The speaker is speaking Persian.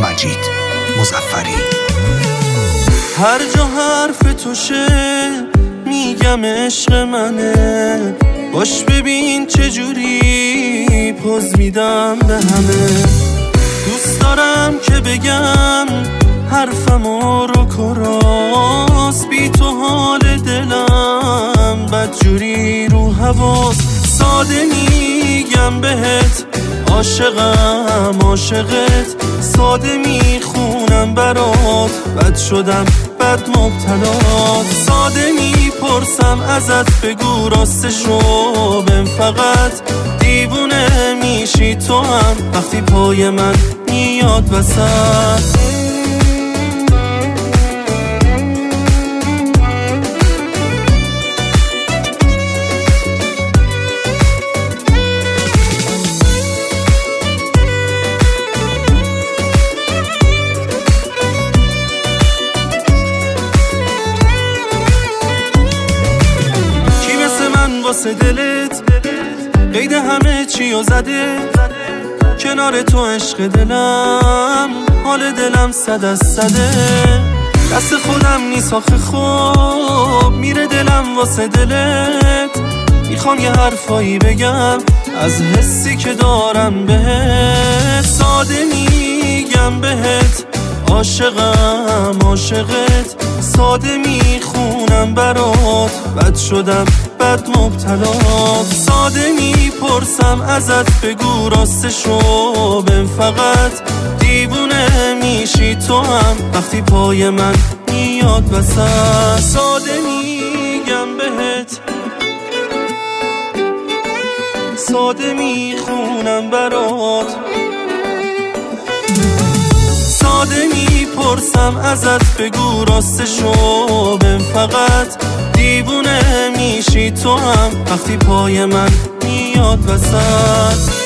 مجید مظفری. هر جا حرف توشه میگم عشق منه، باش ببین چجوری پوز میدم به همه. دوست دارم که بگم حرفمو رو کراس، بی تو حال دلم بدجوری رو حواس. ساده میگم بهت عاشقم عاشقت، ساده میخونم برات بد شدم بد مبتلات. ساده میپرسم ازت بگو راستشو بهم، فقط دیوونه میشی تو هم وقتی پای من میاد وسط. واسه دلت قید همه چیو زده، کنار تو عشق دلم حال دلم 100 از 100. دست خودم نیست آخه خوب میره دلم واسه دلت. میخوام یه حرفایی بگم از حسی که دارم بهت. ساده میگم بهت عاشقم عاشقت، ساده میخونم برات بد شدم بد مبتلات. ساده میپرسم ازت بگو راستشو بهم، فقط دیوونه میشی تو هم وقتی پای من میاد وسط. ساده میگم بهت، ساده میخونم برات، ساده میپرسم ازت بگو راستشو بهم، فقط دیوونه میشی تو هم وقتی پای من میاد وسط.